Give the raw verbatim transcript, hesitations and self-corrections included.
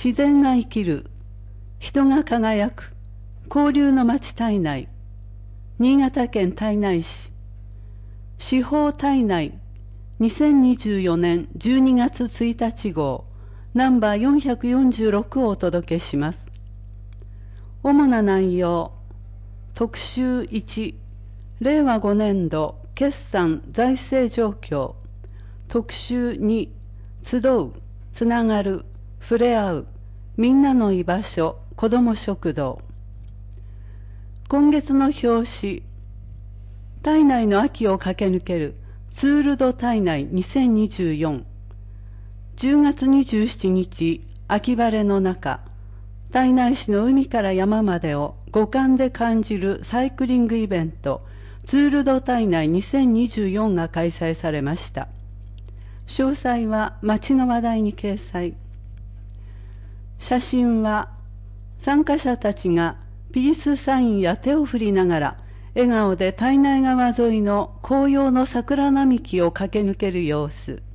自然が生きる、人が輝く、交流の町胎内、新潟県胎内市、司法胎内、にせんにじゅうよねんじゅうにがつついたち号、ナンバーよんひゃくよんじゅうろくをお届けします。主な内容、特集いち、れいわごねんど決算財政状況、特集に、集う、つながる、触れ合う、みんなの居場所、子ども食堂。今月の表紙、胎内の秋を駆け抜けるツール・ド・胎内にせんにじゅうよん。じゅうがつにじゅうしちにち、秋晴れの中、胎内市の海から山までを五感で感じるサイクリングイベント、ツール・ド・胎内にせんにじゅうよんが開催されました。詳細は町の話題に掲載。写真は参加者たちがピースサインや手を振りながら笑顔で胎内川沿いの紅葉の桜並木を駆け抜ける様子。